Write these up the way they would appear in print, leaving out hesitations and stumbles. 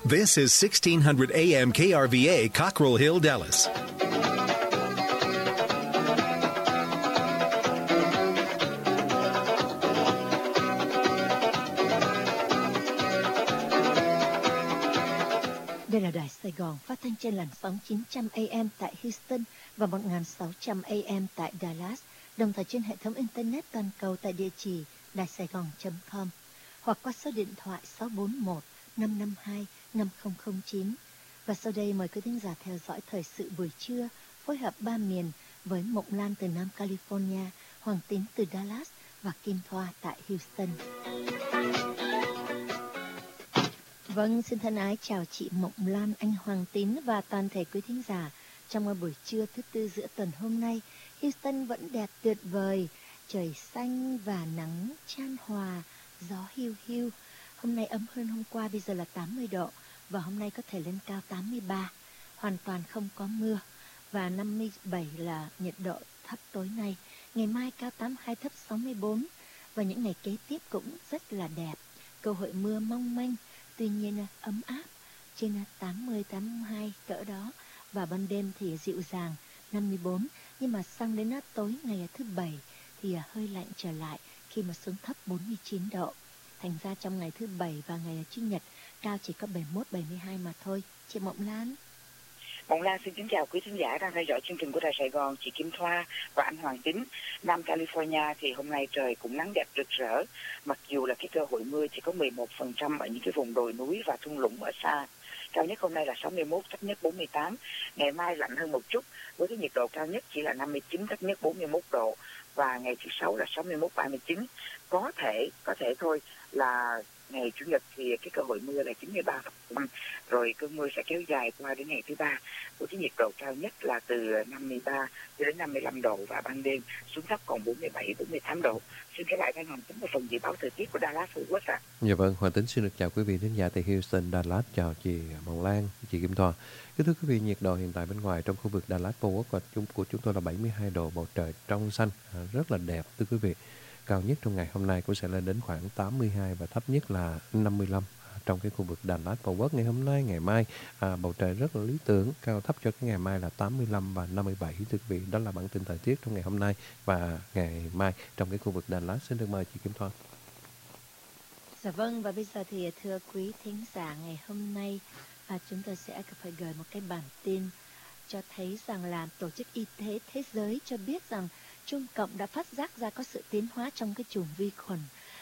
This is 1600 AM KRVA, Cockrell Hill, Dallas. Đây là Đài Sài Gòn, phát thanh trên làn sóng 900 AM tại Houston và 1600 AM tại Dallas, đồng thời trên hệ thống Internet toàn cầu tại địa chỉ daisaigon.com hoặc qua số điện thoại 641-552-5009. Và sau đây mời quý thính giả theo dõi thời sự buổi trưa, phối hợp ba miền với Mộng Lan từ Nam California, Hoàng Tín từ Dallas và Kim Thoa tại Houston. Vâng, xin thân ái chào chị Mộng Lan, anh Hoàng Tín và toàn thể quý thính giả. Trong buổi trưa thứ Tư giữa tuần hôm nay, Houston vẫn đẹp tuyệt vời, trời xanh và nắng chan hòa, gió hiu hiu. Hôm nay ấm hơn hôm qua, bây giờ là 80 độ và hôm nay có thể lên cao 83, hoàn toàn không có mưa. Và 57 là nhiệt độ thấp tối nay. Ngày mai cao 82, thấp 64 và những ngày kế tiếp cũng rất là đẹp. Cơ hội mưa mong manh, tuy nhiên ấm áp trên 80, 82 cỡ đó. Và ban đêm thì dịu dàng 54. Nhưng mà sang đến tối ngày thứ Bảy thì hơi lạnh trở lại khi mà xuống thấp 49 độ. Thành ra trong ngày thứ Bảy và ngày Chủ nhật cao chỉ có 71, 72 mà thôi. Chị Mộng Lan. Mộng Lan xin kính chào quý khán giả đang theo dõi chương trình của Đài Sài Gòn, chị Kim Thoa và anh Hoàng Tín. Nam California thì hôm nay trời cũng nắng đẹp rực rỡ, mặc dù là cái cơ hội mưa chỉ có 11% ở những cái vùng đồi núi và thung lũng ở xa. Cao nhất hôm nay là 61, thấp nhất 48. Ngày mai lạnh hơn một chút với cái nhiệt độ cao nhất chỉ là 59, thấp nhất 41 độ. Và ngày thứ Sáu là 61, 39. Có thể thôi là ngày Chủ nhật thì cái cơ hội mưa là 93%, rồi cơn mưa sẽ kéo dài qua đến ngày thứ Ba với cái nhiệt độ cao nhất là từ 53 cho đến 55 độ và ban đêm xuống thấp còn 47, 48 độ. Xin trở lại anh Hoàng Tín vào phần dự báo thời tiết của Dallas Fort Worth ạ. Dạ vâng, Hoàng Tín xin được chào quý vị khán giả tại Houston, Dallas, chào chị Mộng Lan, chị Kim Thoa. Kính thưa quý vị, nhiệt độ hiện tại bên ngoài trong khu vực Dallas Fort Worth của chúng tôi là 72 độ, bầu trời trong xanh, rất là đẹp thưa quý vị. Cao nhất trong ngày hôm nay cũng sẽ lên đến khoảng 82 và thấp nhất là 55 trong cái khu vực Dallas Fort Worth. Ngày hôm nay, ngày mai bầu trời rất là lý tưởng, cao thấp cho cái ngày mai là 85 và 57 thưa quý vị. Đó là bản tin thời tiết trong ngày hôm nay và ngày mai trong cái khu vực Dallas. Xin được mời chị Kim Thoa. Dạ vâng, và bây giờ thì thưa quý thính giả, ngày hôm nay chúng tôi sẽ phải gửi một cái bản tin cho thấy rằng là Tổ chức Y tế Thế giới cho biết rằng Trung Cộng đã phát giác ra có sự tiến hóa trong cái chủng vi khuẩn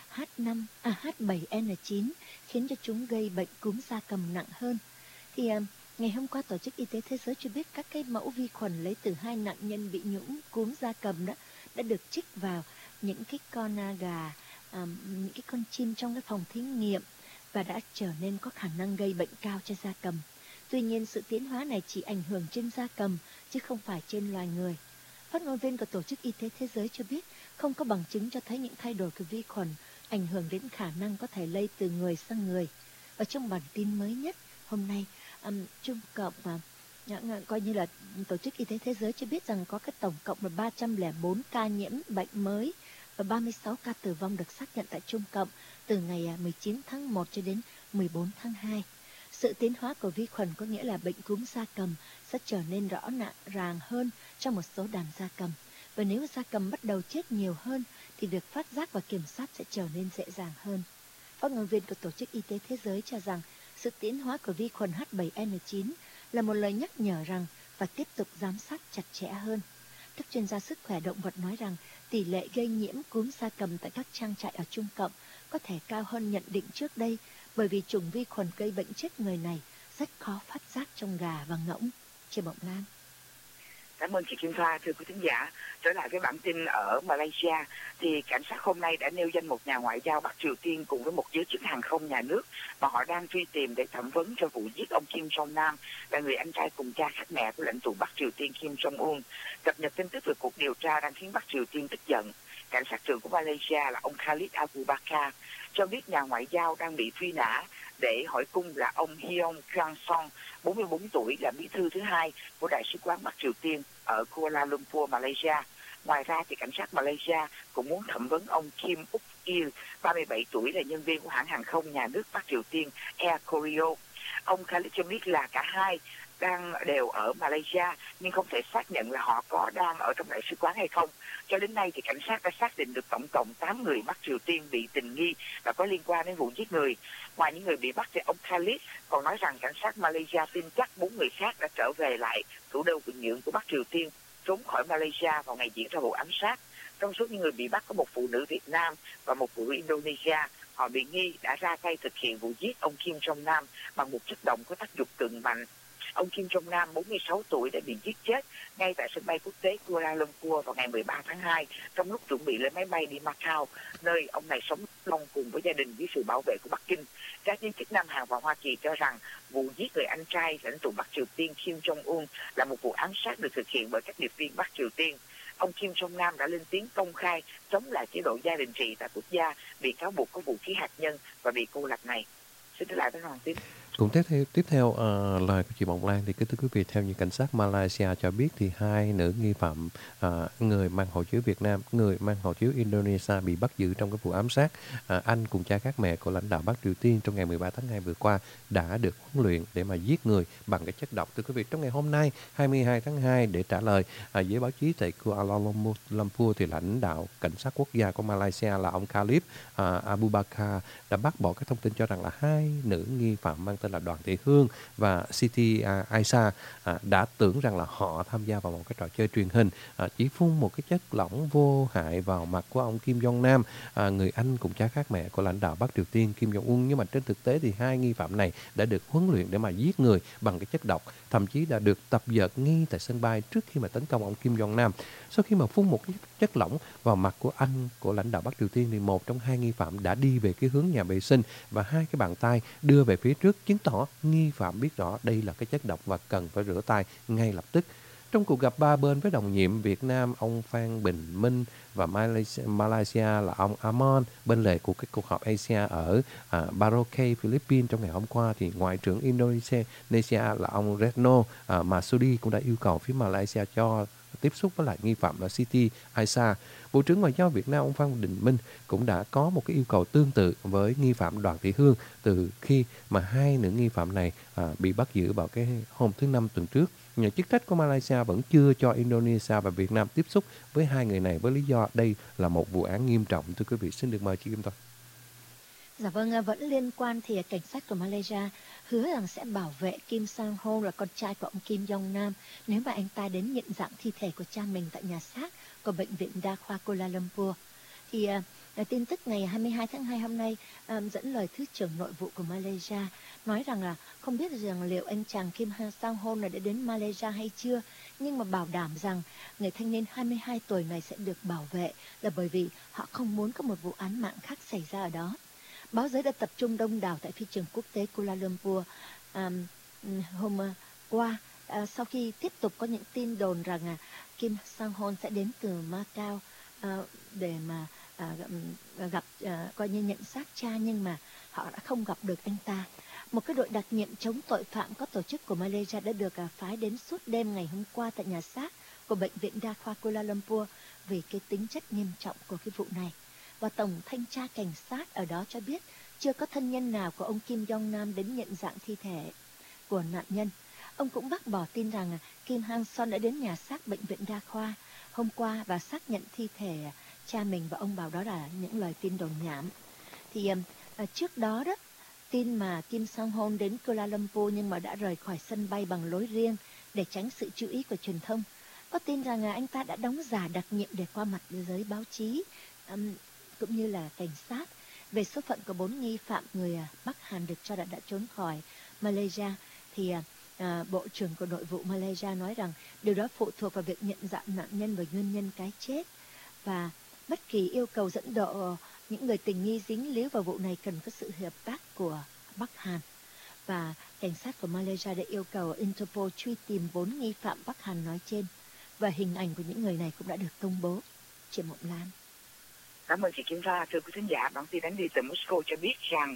H7N9 khiến cho chúng gây bệnh cúm gia cầm nặng hơn. Thì ngày hôm qua Tổ chức Y tế Thế giới cho biết các cái mẫu vi khuẩn lấy từ 2 nạn nhân bị nhiễm cúm gia cầm đó đã được trích vào những cái con gà, những cái con chim trong cái phòng thí nghiệm và đã trở nên có khả năng gây bệnh cao cho gia cầm. Tuy nhiên sự tiến hóa này chỉ ảnh hưởng trên gia cầm chứ không phải trên loài người. Phát ngôn viên của Tổ chức Y tế Thế giới cho biết không có bằng chứng cho thấy những thay đổi của vi khuẩn ảnh hưởng đến khả năng có thể lây từ người sang người. Và trong bản tin mới nhất hôm nay, Trung Cộng coi như là Tổ chức Y tế Thế giới cho biết rằng có cái tổng cộng là 304 ca nhiễm bệnh mới và 36 ca tử vong được xác nhận tại Trung Cộng từ ngày 19 tháng 1 cho đến 14 tháng 2. Sự tiến hóa của vi khuẩn có nghĩa là bệnh cúm gia cầm sẽ trở nên rõ ràng hơn trong một số đàn gia cầm. Và nếu gia cầm bắt đầu chết nhiều hơn thì việc phát giác và kiểm soát sẽ trở nên dễ dàng hơn. Phát ngôn viên của Tổ chức Y tế Thế giới cho rằng sự tiến hóa của vi khuẩn H7N9 là một lời nhắc nhở rằng phải tiếp tục giám sát chặt chẽ hơn. Các chuyên gia sức khỏe động vật nói rằng tỷ lệ gây nhiễm cúm gia cầm tại các trang trại ở Trung Cộng có thể cao hơn nhận định trước đây bởi vì chủng vi khuẩn gây bệnh chết người này rất khó phát giác trong gà và ngỗng. Chị Mộng Lan. Cảm ơn chị Kim Thoa. Thưa quý thính giả, trở lại với bản tin ở Malaysia thì cảnh sát hôm nay đã nêu danh một nhà ngoại giao Bắc Triều Tiên cùng với một giới chức hàng không nhà nước mà họ đang truy tìm để thẩm vấn cho vụ giết ông Kim Jong Nam, là người anh trai cùng cha khác mẹ của lãnh tụ Bắc Triều Tiên Kim Jong Un. Cập nhật tin tức về cuộc điều tra đang khiến Bắc Triều Tiên tức giận. Cảnh sát trưởng của Malaysia là ông Khalid Abu Bakar cho biết nhà ngoại giao đang bị truy nã để hỏi cung là ông Hyong Kyang Song, 44 tuổi, là bí thư thứ hai của Đại sứ quán Bắc Triều Tiên ở Kuala Lumpur, Malaysia. Ngoài ra thì cảnh sát Malaysia cũng muốn thẩm vấn ông Kim Uk Il, 37 tuổi, là nhân viên của hãng hàng không nhà nước Bắc Triều Tiên Air Koryo. Ông Khalid cho biết là cả hai đều ở Malaysia nhưng không thể xác nhận là họ có đang ở trong đại sứ quán hay không. Cho đến nay thì cảnh sát đã xác định được tổng cộng 8 người Bắc Triều Tiên bị tình nghi và có liên quan đến vụ giết người. Ngoài những người bị bắt thì ông Khalid còn nói rằng cảnh sát Malaysia tin chắc 4 người khác đã trở về lại thủ đô Bình Nhưỡng của Bắc Triều Tiên trốn khỏi Malaysia vào ngày diễn ra vụ ám sát. Trong số những người bị bắt có một phụ nữ Việt Nam và một phụ nữ Indonesia. Họ bị nghi đã ra tay thực hiện vụ giết ông Kim Jong Nam bằng một chất độc có tác dụng cực mạnh. Ông Kim Jong Nam, 46 tuổi, đã bị giết chết ngay tại sân bay quốc tế Kuala Lumpur vào ngày 13 tháng 2 trong lúc chuẩn bị lên máy bay đi Macau, nơi ông này sống long cùng với gia đình dưới sự bảo vệ của Bắc Kinh. Các nhân chức Nam Hàn và Hoa Kỳ cho rằng vụ giết người anh trai lãnh tụ Bắc Triều Tiên Kim Jong-un là một vụ ám sát được thực hiện bởi các điệp viên Bắc Triều Tiên. Ông Kim Jong Nam đã lên tiếng công khai chống lại chế độ gia đình trị tại quốc gia bị cáo buộc có vũ khí hạt nhân và bị cô lập này. Xin trở lại với Hoàng Tín. Cũng tiếp theo lời của chị Mộng Lan thì kính thưa quý vị, theo như cảnh sát Malaysia cho biết thì hai nữ nghi phạm, người mang hộ chiếu Việt Nam, người mang hộ chiếu Indonesia bị bắt giữ trong cái vụ ám sát anh cùng cha khác mẹ của lãnh đạo Bắc Triều Tiên trong ngày 13 tháng 2 vừa qua đã được huấn luyện để mà giết người bằng cái chất độc. Thưa quý vị, trong ngày hôm nay 22 tháng 2 để trả lời với báo chí tại Kuala Lumpur thì lãnh đạo cảnh sát quốc gia của Malaysia là ông Khalid Abu Bakar đã bác bỏ các thông tin cho rằng là hai nữ nghi phạm mang tên là Đoàn Thị Hương và Siti Aisha đã tưởng rằng là họ tham gia vào một cái trò chơi truyền hình, chỉ phun một cái chất lỏng vô hại vào mặt của ông Kim Jong Nam, người anh cùng cha khác mẹ của lãnh đạo Bắc Triều Tiên Kim Jong Un. Nhưng mà trên thực tế thì hai nghi phạm này đã được huấn luyện để mà giết người bằng cái chất độc, thậm chí đã được tập dượt ngay tại sân bay trước khi mà tấn công ông Kim Jong Nam. Sau khi mà phun một cái chất lỏng vào mặt của anh của lãnh đạo Bắc Triều Tiên thì một trong hai nghi phạm đã đi về cái hướng nhà vệ sinh và hai cái bàn tay đưa về phía trước, chứng tỏ nghi phạm biết rõ đây là cái chất độc và cần phải rửa tay ngay lập tức. Trong cuộc gặp ba bên với đồng nhiệm Việt Nam, ông Phan Bình Minh và Malaysia là ông Amon, bên lề của cái cuộc họp Asia ở Boracay, Philippines trong ngày hôm qua, thì Ngoại trưởng Indonesia là ông Retno Marsudi cũng đã yêu cầu phía Malaysia cho tiếp xúc với lại nghi phạm là Siti Aisha. Bộ trưởng Ngoại giao Việt Nam ông Phan Đình Minh cũng đã có một cái yêu cầu tương tự với nghi phạm Đoàn Thị Hương từ khi mà hai nữ nghi phạm này bị bắt giữ vào cái hôm thứ Năm tuần trước. Nhà chức trách của Malaysia vẫn chưa cho Indonesia và Việt Nam tiếp xúc với hai người này với lý do đây là một vụ án nghiêm trọng. Thưa quý vị, xin được mời chị Kim Thoa. Dạ vâng, vẫn liên quan thì cảnh sát của Malaysia hứa rằng sẽ bảo vệ Kim Sang Ho là con trai của ông Kim Jong Nam nếu mà anh ta đến nhận dạng thi thể của cha mình tại nhà xác của bệnh viện đa khoa Kuala Lumpur. Thì tin tức ngày 22 tháng 2 hôm nay dẫn lời Thứ trưởng Nội vụ của Malaysia nói rằng là không biết rằng liệu anh chàng Kim Sang Ho này đã đến Malaysia hay chưa, nhưng mà bảo đảm rằng người thanh niên 22 tuổi này sẽ được bảo vệ là bởi vì họ không muốn có một vụ án mạng khác xảy ra ở đó. Báo giới đã tập trung đông đảo tại phi trường quốc tế Kuala Lumpur hôm qua sau khi tiếp tục có những tin đồn rằng Kim Sang Ho sẽ đến từ Macau để mà gặp coi như nhận xác cha, nhưng mà họ đã không gặp được anh ta. Một cái đội đặc nhiệm chống tội phạm có tổ chức của Malaysia đã được phái đến suốt đêm ngày hôm qua tại nhà xác của bệnh viện đa khoa Kuala Lumpur vì cái tính chất nghiêm trọng của cái vụ này. Và Tổng thanh tra cảnh sát ở đó cho biết chưa có thân nhân nào của ông Kim Jong Nam đến nhận dạng thi thể của nạn nhân. Ông cũng bác bỏ tin rằng Kim Hang Son đã đến nhà xác bệnh viện đa khoa hôm qua và xác nhận thi thể cha mình, và ông bảo đó là những lời tin đồn nhảm. Thì trước đó đó, tin mà Kim Sang Ho đến Kuala Lumpur nhưng mà đã rời khỏi sân bay bằng lối riêng để tránh sự chú ý của truyền thông. Có tin rằng anh ta đã đóng giả đặc nhiệm để qua mặt giới báo chí cũng như là cảnh sát. Về số phận của 4 nghi phạm người Bắc Hàn được cho là đã trốn khỏi Malaysia thì Bộ trưởng của Nội vụ Malaysia nói rằng điều đó phụ thuộc vào việc nhận dạng nạn nhân và nguyên nhân cái chết, và bất kỳ yêu cầu dẫn độ những người tình nghi dính líu vào vụ này cần có sự hợp tác của Bắc Hàn. Và cảnh sát của Malaysia đã yêu cầu Interpol truy tìm 4 nghi phạm Bắc Hàn nói trên, và hình ảnh của những người này cũng đã được công bố. Chị Mộng Lan. Cảm ơn chị Kim Thoa. Thưa quý khán giả, bản tin đánh đi từ Moscow cho biết rằng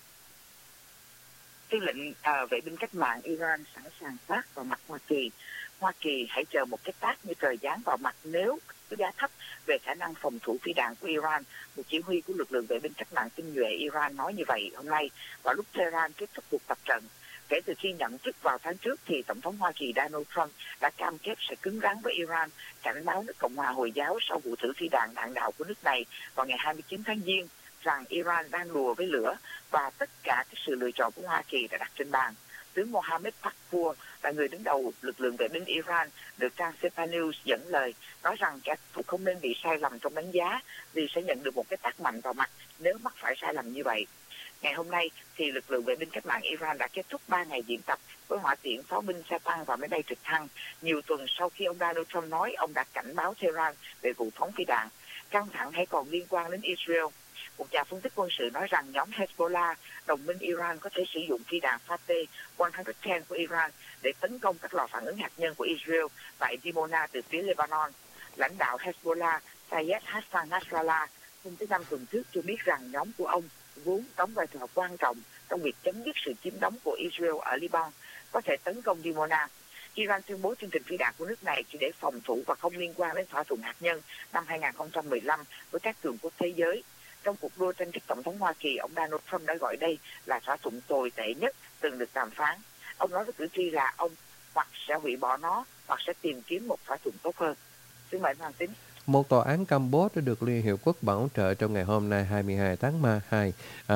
tư lệnh vệ binh cách mạng Iran sẵn sàng phát vào mặt Hoa Kỳ Hoa Kỳ hãy chờ một cái tát như trời giáng vào mặt nếu cái giá thấp về khả năng phòng thủ phi đạn của Iran. Một chỉ huy của lực lượng vệ binh cách mạng tinh nhuệ Iran nói như vậy hôm nay vào lúc Tehran kết thúc cuộc tập trận. Kể từ khi nhậm chức vào tháng trước thì Tổng thống Hoa Kỳ Donald Trump đã cam kết sẽ cứng rắn với Iran, cảnh báo nước Cộng hòa Hồi giáo sau vụ thử phi đạn đạn đạo của nước này vào ngày 29 tháng Giêng rằng Iran đang đùa với lửa và tất cả các sự lựa chọn của Hoa Kỳ đã đặt trên bàn. Tướng Mohammad Pakpour là người đứng đầu lực lượng vệ binh Iran được trang Sepa News dẫn lời nói rằng các thủ không nên bị sai lầm trong đánh giá vì sẽ nhận được một cái tát mạnh vào mặt nếu mắc phải sai lầm như vậy. Ngày hôm nay thì lực lượng vệ binh cách mạng Iran đã kết thúc 3 ngày diễn tập với hỏa tiễn, pháo binh, xe tăng và máy bay trực thăng, nhiều tuần sau khi ông Donald Trump nói ông đã cảnh báo Tehran về vụ phóng phi đạn. Căng thẳng hay còn liên quan đến Israel. Một nhà phân tích quân sự nói rằng nhóm Hezbollah, đồng minh Iran, có thể sử dụng phi đạn Fateh 110 của Iran để tấn công các lò phản ứng hạt nhân của Israel tại Dimona từ phía Lebanon. Lãnh đạo Hezbollah Sayed Hassan Nasrallah hôm thứ Năm tuần trước cho biết rằng nhóm của ông vốn đóng vai trò quan trọng trong việc chấm dứt sự chiếm đóng của Israel ở Liban, có thể tấn công Dimona. Iran tuyên bố chương trình phi đạn của nước này chỉ để phòng thủ và không liên quan đến thỏa thuận hạt nhân năm 2015 với các cường quốc thế giới. Trong cuộc đua tranh chức tổng thống Hoa Kỳ, ông Donald Trump đã gọi đây là thỏa thuận tồi tệ nhất từng được đàm phán. Ông nói với cử tri là ông hoặc sẽ hủy bỏ nó hoặc sẽ tìm kiếm một thỏa thuận tốt hơn. Xin mời Hoàng Tín. Một tòa án Campuchia đã được Liên Hiệp Quốc bảo trợ trong ngày hôm nay 22 tháng 2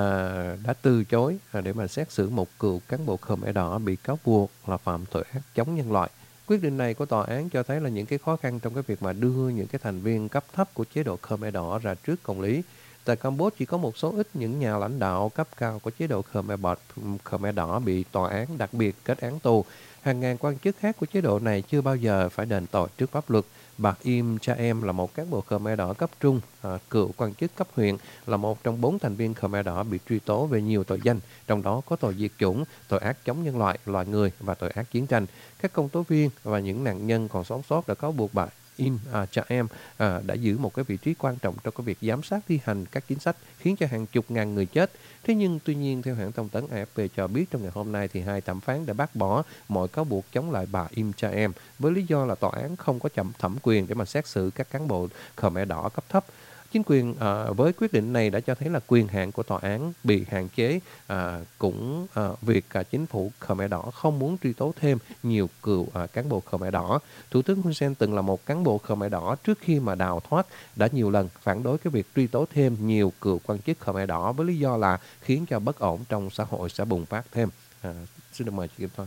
đã từ chối để mà xét xử một cựu cán bộ Khmer Đỏ bị cáo buộc là phạm tội ác chống nhân loại. Quyết định này của tòa án cho thấy là những cái khó khăn trong cái việc mà đưa những cái thành viên cấp thấp của chế độ Khmer Đỏ ra trước công lý. Tại Campuchia chỉ có một số ít những nhà lãnh đạo cấp cao của chế độ Khmer Đỏ bị tòa án đặc biệt kết án tù. Hàng ngàn quan chức khác của chế độ này chưa bao giờ phải đền tội trước pháp luật. Bà Im Cha-em là một cán bộ Khmer Đỏ cấp trung, cựu quan chức cấp huyện, là một trong 4 thành viên Khmer Đỏ bị truy tố về nhiều tội danh, trong đó có tội diệt chủng, tội ác chống nhân loại, loài người và tội ác chiến tranh. Các công tố viên và những nạn nhân còn sống sót đã cáo buộc bà Im Cha-em đã giữ một cái vị trí quan trọng trong cái việc giám sát thi hành các chính sách khiến cho hàng chục ngàn người chết. Thế nhưng tuy nhiên theo hãng thông tấn AFP cho biết trong ngày hôm nay thì 2 thẩm phán đã bác bỏ mọi cáo buộc chống lại bà Im Cha-em với lý do là tòa án không có thẩm quyền để mà xét xử các cán bộ Khmer Đỏ cấp thấp. Chính quyền với quyết định này đã cho thấy là quyền hạn của tòa án bị hạn chế, cũng việc chính phủ Khmer Đỏ không muốn truy tố thêm nhiều cựu cán bộ Khmer Đỏ. Thủ tướng Hun Sen từng là một cán bộ Khmer Đỏ trước khi mà đào thoát đã nhiều lần phản đối cái việc truy tố thêm nhiều cựu quan chức Khmer Đỏ với lý do là khiến cho bất ổn trong xã hội sẽ bùng phát thêm. Xin được mời chị Kim Thoa.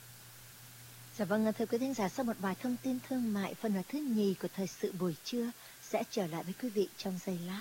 Dạ vâng, thưa quý thính giả, sau một vài thông tin thương mại, phần thứ nhì của thời sự buổi trưa sẽ trở lại với quý vị trong giây lát.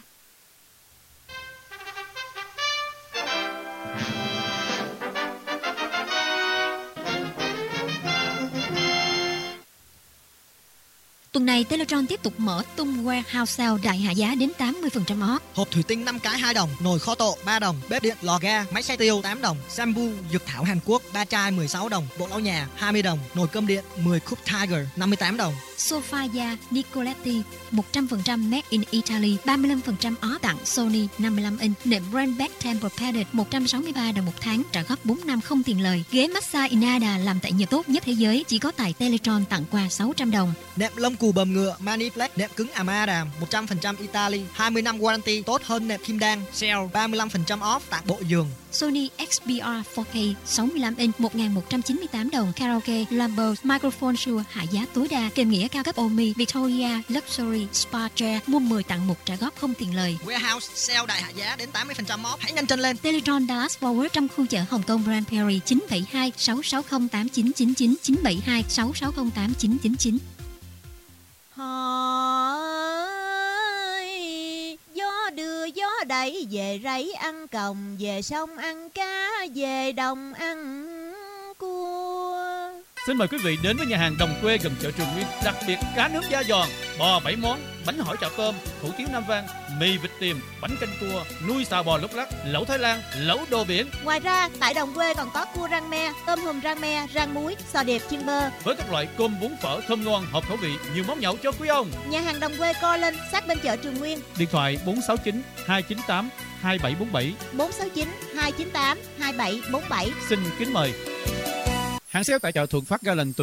Tuần này, Teletron tiếp tục mở tung warehouse sale đại hạ giá đến 80% off. Hộp thủy tinh 5 cái 2 đồng, nồi kho tộ 3 đồng, bếp điện lò ga, máy xay tiêu 8 đồng, shampoo dược thảo Hàn Quốc 3 chai 16 đồng, bộ lau nhà 20 đồng, nồi cơm điện 10 cúp Tiger 58 đồng. Sofa da Nicoletti 100% made in Italy, 35% off tặng Sony 55 inch, nệm brand bed Tempur-Pedic 163 đồng một tháng, trả góp 4 năm không tiền lời. Ghế massage Inada làm tại Nhật tốt nhất thế giới, chỉ có tại Teletron tặng quà 600 đồng. Nệm lông cù bầm ngựa Maniplex, nệm cứng Amara 100% Italy, 20 năm warranty, tốt hơn nệm Kim Đan, sale 35% off tặng bộ giường. Sony XBR 4K 65 inch 1.198 đồng. Karaoke Lambos Microphone Shure hạ giá tối đa, kèm nghĩa cao cấp Omi Victoria Luxury Spa Chair, mua 10 tặng 1 trả góp không tiền lời. Warehouse sale đại hạ giá đến 80% off, hãy nhanh chân lên. Teletron Dallas Forward trong khu chợ Hồng Kông Grand Prairie 972 660 8999 972 660 8999. Gió đưa gió đẩy về rẫy ăn còng, về sông ăn cá, về đồng ăn cua. Xin mời quý vị đến với nhà hàng Đồng Quê gần chợ Trường Nguyên, đặc biệt cá nướng da giòn, bò 7 món, bánh hỏi chảo tôm, hủ tiếu Nam Vang, mì vịt tiềm, bánh canh cua, nuôi xào bò lúc lắc, lẩu Thái Lan, lẩu đồ biển. Ngoài ra, tại Đồng Quê còn có cua rang me, tôm hùm rang me, rang muối, sò điệp chiên bơ. Với các loại cơm bún phở thơm ngon, hợp khẩu vị, nhiều món nhậu cho quý ông. Nhà hàng Đồng Quê co lên sát bên chợ Trường Nguyên. Điện thoại 469 298 2747 469 298 2747. Xin kính mời. Hàng sale tại chợ Thuận Phát Garden tuần này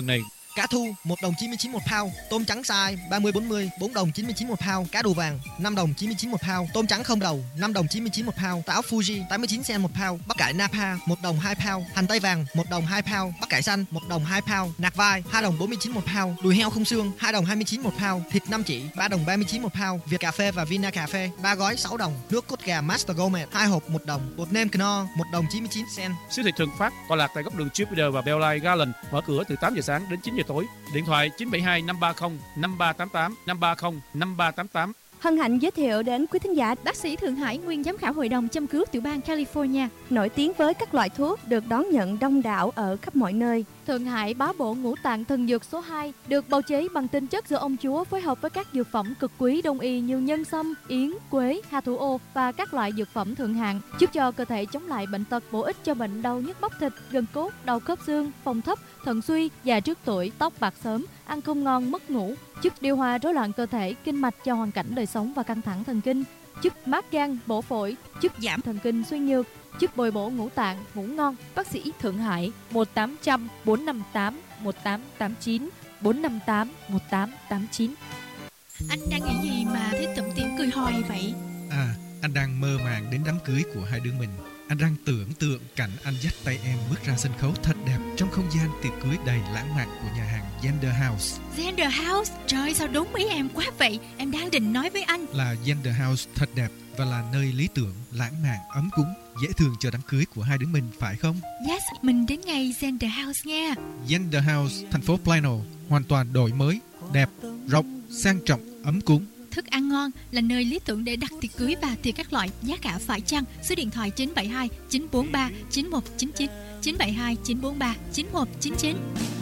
Cá thu 1 đồng 99 một pound, tôm trắng size 30-40 4 đồng 99 một pound, cá đồ vàng 5 đồng 99 một pound, tôm trắng không đầu 5 đồng 99 một pound, táo Fuji 89 cent một pound, bắp cải Napa 1 đồng 2 pound, hành tây vàng 1 đồng 2 pound, bắp cải xanh 1 đồng 2 pound, nạc vai 2 đồng 49 một pound, đùi heo không xương 2 đồng 29 một pound, thịt nam chỉ 3 đồng 39 một pound, Việt cà phê và Vina cà phê 3 gói 6 đồng, nước cốt gà Master Gourmet 2 hộp 1 đồng, bột nêm Knorr 1 đồng 99 cent. Siêu thị Thường Phát tọa lạc tại góc đường Jupiter và Bell Line Garden, mở cửa từ 8 giờ sáng đến 9 giờ tối. Điện thoại 972 530 5388 530 5388. Hân hạnh giới thiệu đến quý thính giả bác sĩ Thượng Hải, nguyên giám khảo hội đồng châm cứu tiểu bang California, nổi tiếng với các loại thuốc được đón nhận đông đảo ở khắp mọi nơi. Thượng Hải bá bộ ngũ tạng thần dược số 2, được bào chế bằng tinh chất do ông chúa phối hợp với các dược phẩm cực quý đông y như nhân sâm, yến, quế, hà thủ ô và các loại dược phẩm thượng hạng, giúp cho cơ thể chống lại bệnh tật, bổ ích cho bệnh đau nhức bắp thịt, gân cốt, đau khớp xương, phong thấp, thận suy, già trước tuổi, tóc bạc sớm, ăn không ngon, mất ngủ, giúp điều hòa rối loạn cơ thể, kinh mạch cho hoàn cảnh đời sống và căng thẳng thần kinh, giúp mát gan, bổ phổi, giúp giảm thần kinh suy nhược, giúp bồi bổ ngũ tạng, ngủ ngon. Bác sĩ Thượng Hải 1800 458 1889 458 1889. Anh đang nghĩ gì mà thấy tụm tim cười hoi vậy? À, anh đang mơ màng đến đám cưới của hai đứa mình. Anh đang tưởng tượng cảnh anh dắt tay em bước ra sân khấu thật đẹp trong không gian tiệc cưới đầy lãng mạn của nhà hàng Gender House. Gender House? Trời, sao đúng ý em quá vậy? Em đang định nói với anh là Gender House thật đẹp và là nơi lý tưởng, lãng mạn, ấm cúng, dễ thương cho đám cưới của hai đứa mình, phải không? Yes, mình đến ngay Gender House nha. Gender House, thành phố Plano, hoàn toàn đổi mới, đẹp, rộng, sang trọng, ấm cúng. Thức ăn ngon là nơi lý tưởng để đặt tiệc cưới và tiệc các loại, giá cả phải chăng. Số điện thoại 972 943 9199 972 943 9199.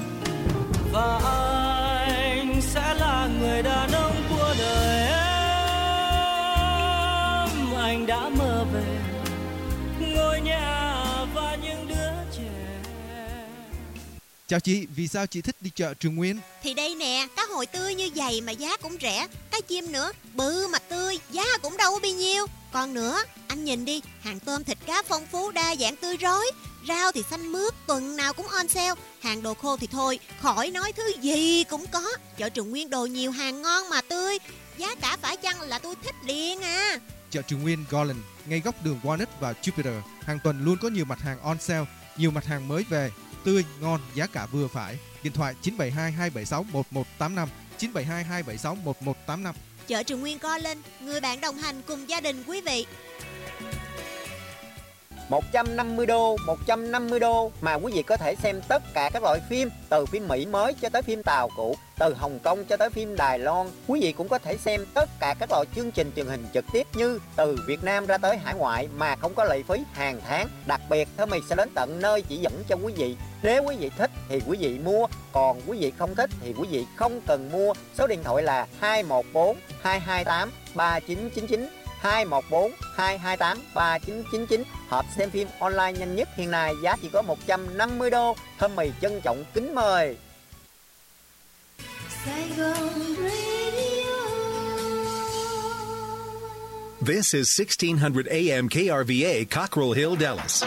Và anh sẽ là người đàn ông của đời em. Anh đã mơ về ngôi nhà và những đứa trẻ. Chào chị, vì sao chị thích đi chợ Trường Nguyên? Thì đây nè, cá hồi tươi như vậy mà giá cũng rẻ. Cá chim nữa, bự mà tươi, giá cũng đâu có bao nhiêu. Còn nữa, anh nhìn đi, hàng tôm thịt cá phong phú đa dạng tươi rói. Rau thì xanh mướt, tuần nào cũng on sale. Hàng đồ khô thì thôi, khỏi nói thứ gì cũng có. Chợ Trường Nguyên đồ nhiều hàng ngon mà tươi. Giá cả phải chăng là tôi thích liền à. Chợ Trường Nguyên Garden, ngay góc đường Walnut và Jupiter. Hàng tuần luôn có nhiều mặt hàng on sale, nhiều mặt hàng mới về, tươi, ngon, giá cả vừa phải. Điện thoại 972 276 1185 972 276 1185. Chợ Trường Nguyên Garden, người bạn đồng hành cùng gia đình quý vị. 150 đô mà quý vị có thể xem tất cả các loại phim, từ phim Mỹ mới cho tới phim Tàu cũ, từ Hồng Kông cho tới phim Đài Loan. Quý vị cũng có thể xem tất cả các loại chương trình truyền hình trực tiếp như từ Việt Nam ra tới hải ngoại mà không có lệ phí hàng tháng. Đặc biệt Thơm Mì sẽ đến tận nơi chỉ dẫn cho quý vị. Nếu quý vị thích thì quý vị mua, còn quý vị không thích thì quý vị không cần mua. Số điện thoại là 214 228 3999 214 228 3999. Hộp xem phim online nhanh nhất hiện nay giá chỉ có 150 đô. Thơm Mì trân trọng kính mời. This is 1600 AM KRVA, Cockrell Hill, Dallas.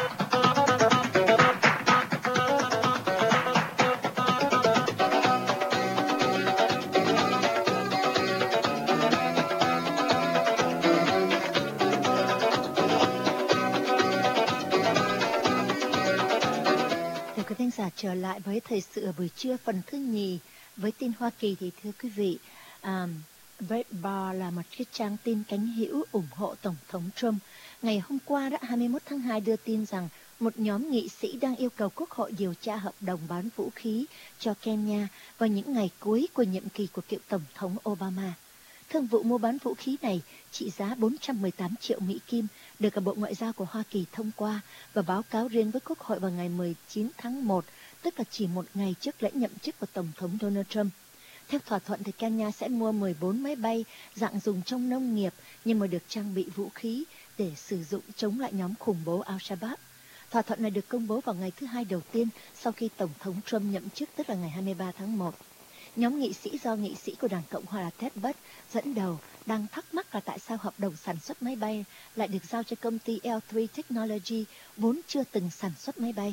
Trở lại với thời sự ở buổi trưa phần thứ nhì với tin Hoa Kỳ thì thưa quý vị, Breitbart là một cái trang tin cánh hữu ủng hộ Tổng thống Trump. Ngày hôm qua, 21 tháng 2 đưa tin rằng một nhóm nghị sĩ đang yêu cầu Quốc hội điều tra hợp đồng bán vũ khí cho Kenya vào những ngày cuối của nhiệm kỳ của cựu Tổng thống Obama. Thương vụ mua bán vũ khí này trị giá 418 triệu Mỹ Kim được cả Bộ Ngoại giao của Hoa Kỳ thông qua và báo cáo riêng với Quốc hội vào ngày 19 tháng 1, tức là chỉ một ngày trước lễ nhậm chức của Tổng thống Donald Trump. Theo thỏa thuận thì Kenya sẽ mua 14 máy bay dạng dùng trong nông nghiệp nhưng mà được trang bị vũ khí để sử dụng chống lại nhóm khủng bố Al-Shabaab. Thỏa thuận này được công bố vào ngày thứ Hai đầu tiên sau khi Tổng thống Trump nhậm chức, tức là ngày 23 tháng 1. Nhóm nghị sĩ do nghị sĩ của Đảng Cộng hòa là Ted Budd dẫn đầu đang thắc mắc là tại sao hợp đồng sản xuất máy bay lại được giao cho công ty L3 Technology vốn chưa từng sản xuất máy bay.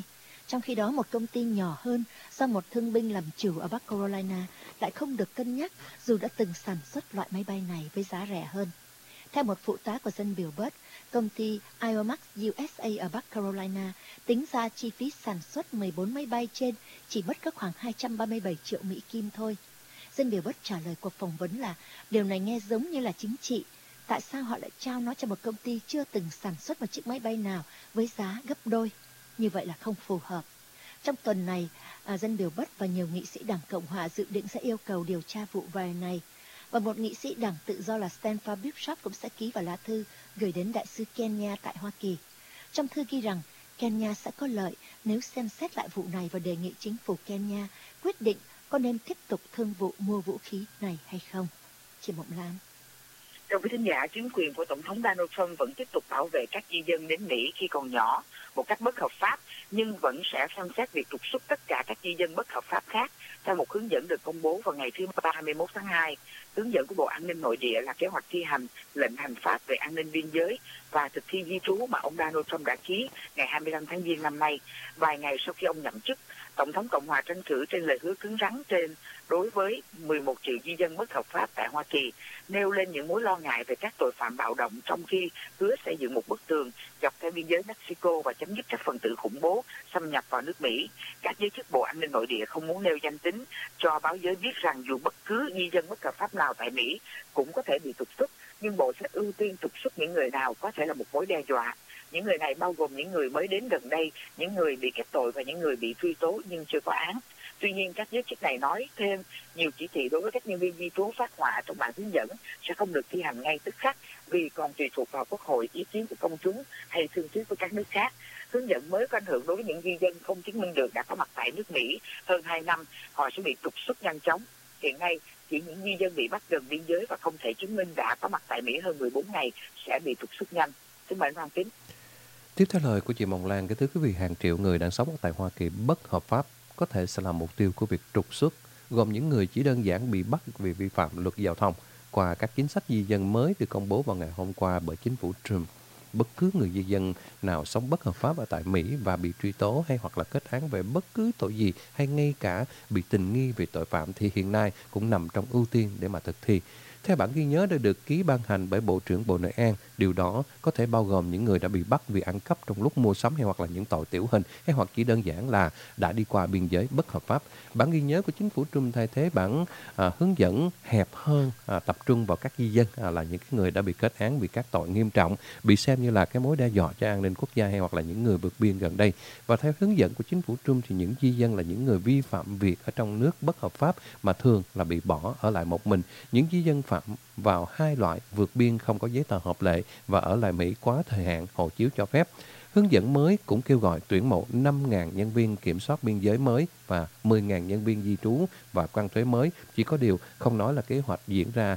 Trong khi đó, một công ty nhỏ hơn do một thương binh làm chủ ở Bắc Carolina lại không được cân nhắc dù đã từng sản xuất loại máy bay này với giá rẻ hơn. Theo một phụ tá của dân biểu Bush, công ty Iomax USA ở Bắc Carolina tính ra chi phí sản xuất 14 máy bay trên chỉ mất có khoảng 237 triệu Mỹ Kim thôi. Dân biểu Bush trả lời cuộc phỏng vấn là điều này nghe giống như là chính trị. Tại sao họ lại trao nó cho một công ty chưa từng sản xuất một chiếc máy bay nào với giá gấp đôi? Như vậy là không phù hợp. Trong tuần này, dân biểu Bush và nhiều nghị sĩ Đảng Cộng Hòa dự định sẽ yêu cầu điều tra vụ việc này. Và một nghị sĩ Đảng Tự do là Stanford Bishop cũng sẽ ký vào lá thư gửi đến đại sứ Kenya tại Hoa Kỳ. Trong thư ghi rằng Kenya sẽ có lợi nếu xem xét lại vụ này và đề nghị chính phủ Kenya quyết định có nên tiếp tục thương vụ mua vũ khí này hay không. Chị Mộng Lan. Thưa quý thính giả, chính quyền của Tổng thống Donald Trump vẫn tiếp tục bảo vệ các di dân đến Mỹ khi còn nhỏ một cách bất hợp pháp, nhưng vẫn sẽ xem xét việc trục xuất tất cả các di dân bất hợp pháp khác theo một hướng dẫn được công bố vào ngày thứ Ba 21 tháng 2. Hướng dẫn của Bộ An ninh Nội địa là kế hoạch thi hành lệnh hành pháp về an ninh biên giới và thực thi di trú mà ông Donald Trump đã ký ngày 25 tháng Giêng năm nay, vài ngày sau khi ông nhậm chức. Tổng thống Cộng hòa tranh cử trên lời hứa cứng rắn trên đối với 11 triệu di dân bất hợp pháp tại Hoa Kỳ, nêu lên những mối lo ngại về các tội phạm bạo động trong khi hứa xây dựng một bức tường dọc theo biên giới Mexico và chấm dứt các phần tử khủng bố xâm nhập vào nước Mỹ. Các giới chức Bộ An ninh Nội địa không muốn nêu danh tính cho báo giới biết rằng dù bất cứ di dân bất hợp pháp nào tại Mỹ cũng có thể bị trục xuất, nhưng Bộ sẽ ưu tiên trục xuất những người nào có thể là một mối đe dọa. Những người này bao gồm những người mới đến gần đây, những người bị kết tội và những người bị truy tố nhưng chưa có án. Tuy nhiên, các giới chức này nói thêm nhiều chỉ thị đối với các nhân viên di trú phát họa trong bản hướng dẫn sẽ không được thi hành ngay tức khắc vì còn tùy thuộc vào Quốc hội, ý kiến của công chúng hay thương thuyết của các nước khác. Hướng dẫn mới có ảnh hưởng đối với những di dân không chứng minh được đã có mặt tại nước Mỹ hơn 2 năm, họ sẽ bị trục xuất nhanh chóng. Hiện nay, chỉ những di dân bị bắt gần biên giới và không thể chứng minh đã có mặt tại Mỹ hơn 14 ngày sẽ bị trục xuất nhanh. Xin mời anh Hoàng Tín. Tiếp theo lời của chị Mộng Lan, thưa quý vị, hàng triệu người đang sống ở tại Hoa Kỳ bất hợp pháp có thể sẽ là mục tiêu của việc trục xuất, gồm những người chỉ đơn giản bị bắt vì vi phạm luật giao thông qua các chính sách di dân mới được công bố vào ngày hôm qua bởi chính phủ Trump. Bất cứ người di dân nào sống bất hợp pháp ở tại Mỹ và bị truy tố hay hoặc là kết án về bất cứ tội gì hay ngay cả bị tình nghi về tội phạm thì hiện nay cũng nằm trong ưu tiên để mà thực thi. Theo bản ghi nhớ đã được ký ban hành bởi Bộ trưởng Bộ Nội an, điều đó có thể bao gồm những người đã bị bắt vì ăn cắp trong lúc mua sắm hay hoặc là những tội tiểu hình hay hoặc chỉ đơn giản là đã đi qua biên giới bất hợp pháp. Bản ghi nhớ của chính phủ Trump thay thế bản hướng dẫn hẹp hơn, tập trung vào các di dân là những người đã bị kết án vì các tội nghiêm trọng, bị xem như là cái mối đe dọa cho an ninh quốc gia hay hoặc là những người vượt biên gần đây. Và theo hướng dẫn của chính phủ Trump thì những di dân là những người vi phạm việc ở trong nước bất hợp pháp mà thường là bị bỏ ở lại một mình. Những di dân phạm vào hai loại: vượt biên không có giấy tờ hợp lệ và ở lại Mỹ quá thời hạn hộ chiếu cho phép. Hướng dẫn mới cũng kêu gọi tuyển mộ 5.000 nhân viên kiểm soát biên giới mới và 10.000 nhân viên di trú và quan thuế mới. Chỉ có điều không nói là kế hoạch diễn ra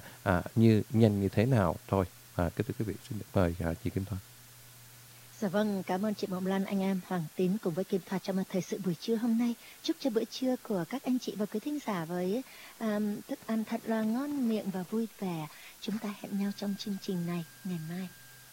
nhanh như thế nào thôi. Kính thưa quý vị, xin được mời chị Kim Thoa. Dạ vâng, cảm ơn chị Mộng Lan, anh em Hoàng Tín cùng với Kim Thoa trong thời sự buổi trưa hôm nay. Chúc cho bữa trưa của các anh chị và quý thính giả với thức ăn thật là ngon miệng và vui vẻ. Chúng ta hẹn nhau trong chương trình này ngày mai.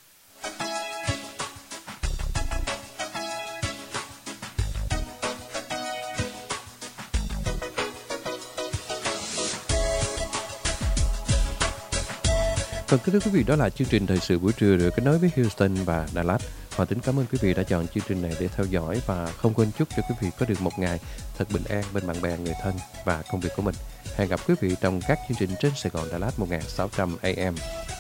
Vâng, kính thưa quý vị, đó là chương trình thời sự buổi trưa được kết nối với Houston và Dallas. Hòa Tính cảm ơn quý vị đã chọn chương trình này để theo dõi và không quên chúc cho quý vị có được một ngày thật bình an bên bạn bè, người thân và công việc của mình. Hẹn gặp quý vị trong các chương trình trên Sài Gòn Dallas 1600 AM.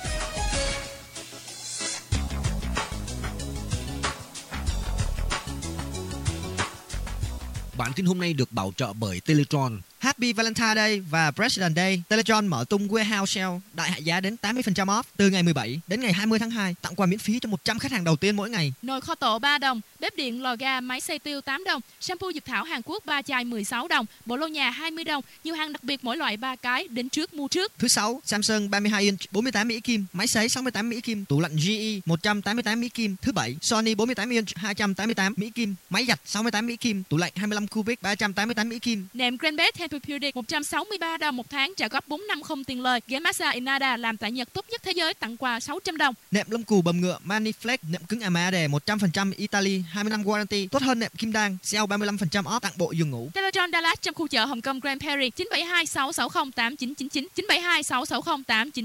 Bản tin hôm nay được bảo trợ bởi Teletron. Happy Valentine Day và President Day. Teletron mở tung warehouse sale đại hạ giá đến 80% off từ ngày 17 đến ngày 20 tháng 2, tặng quà miễn phí cho 100 khách hàng đầu tiên mỗi ngày. Nồi kho tộ 3 đồng, bếp điện lò ga máy xay tiêu 8 đồng, shampoo Dược Thảo Hàn Quốc 3 chai 16 đồng, bộ lô nhà 20 đồng, nhiều hàng đặc biệt mỗi loại 3 cái, đến trước mua trước. Thứ 6, Samsung 32 inch 48 Mỹ Kim, máy sấy 68 Mỹ Kim, tủ lạnh GE 188 Mỹ Kim. Thứ 7, Sony 48 inch 288 Mỹ Kim, máy giặt 68 Mỹ Kim, tủ lạnh 25 cubic 388 Mỹ Kim. Nệm Grandbed Hyperpuric 163 đồng một tháng, trả góp 4 năm không tiền lời. Ghế massage Inada làm tại Nhật tốt nhất thế giới, tặng quà 600 đồng. Nệm lông cừu bầm ngựa Maniflex, nệm cứng Amade 100% Italy, 20 năm warranty, tốt hơn nệm Kim Đan, sale 35% off, tặng bộ giường ngủ. Teletron Dallas trong khu chợ Hồng Kông Grand Prairie 972 660 8999 972 660 8999.